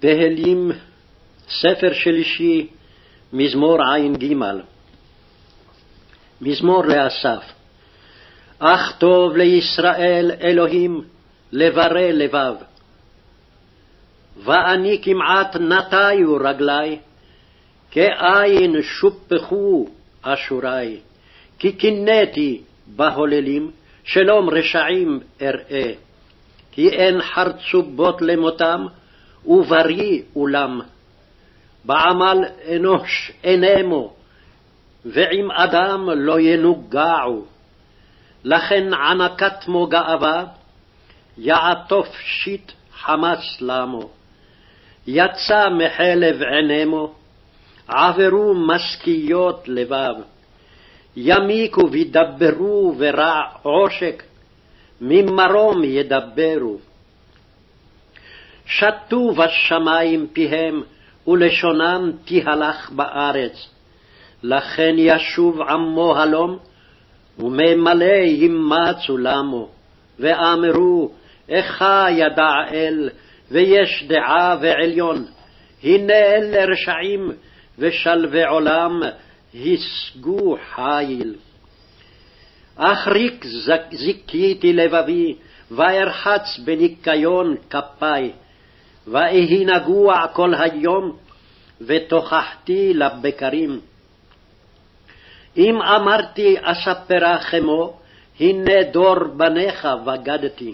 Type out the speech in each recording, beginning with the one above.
תהילים, ספר שלישי, מזמור ע"ג. מזמור לאסף. אך טוב לישראל אלוהים לברי לבב. ואני כמעט נטיו רגלי, כאין שופחו אשורי. כי קינאתי בהוללים, שלום רשעים אראה. כי אין חרצובות למותם, ובריא אולם. בעמל אנוש אינמו, ועם אדם לא ינוגעו. לכן ענקת מו גאווה, יעטוף שיט חמס למו. יצא מחלב עינמו, עברו משכיות לבב. ימיקו וידברו ורע עושק, ממרום ידברו. שתו בשמים פיהם, ולשונם תהלך בארץ. לכן ישוב עמו הלום, וממלא ימצו למו. ואמרו, איכה ידע אל, ויש דעה ועליון. הנה אלה רשעים, ושלווי עולם, השגו חיל. אך ריק זיכיתי לבבי, וארחץ בניקיון כפי. ואהי נגוע כל היום, ותוכחתי לבקרים. אם אמרתי אספרה כמו, הנה דור בניך בגדתי.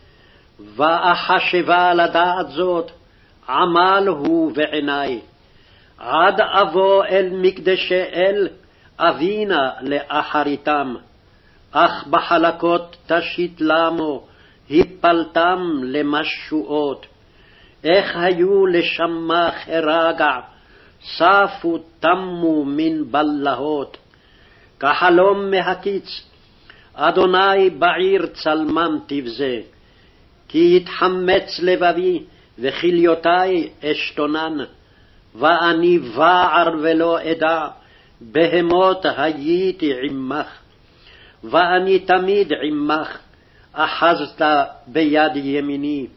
ואחשבה לדעת זאת, עמל הוא בעיני. עד אבוא אל מקדשי אל, אבינה לאחריתם. אך בחלקות תשית למו, הפלתם למשועות. איך היו לשמח הרגע, ספו תמו מן בלהות. כחלום מהקיץ, אדוני בעיר צלמם תבזה. כי יתחמץ לבבי, וכליותי אשתונן. ואני בער ולא אדע, בהמות הייתי עמך. ואני תמיד עמך, אחזת ביד ימיני.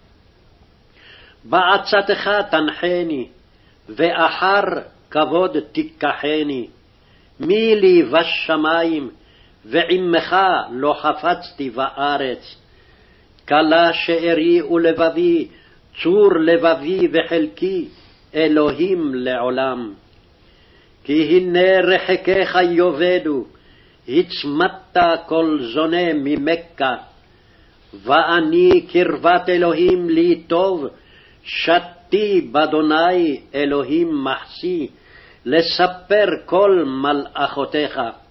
בעצתך תנחני, ואחר כבוד תיקחני. מי לי בשמים, ועמך לא חפצתי בארץ. כלה שארי ולבבי, צור לבבי וחלקי, אלוהים לעולם. כי הנה רחקיך יאבדו, הצמדת כל זונה ממכה. ואני קרבת אלוהים לי טוב, שתי באדוני אלוהים מחסי, לספר כל מלאכותיך.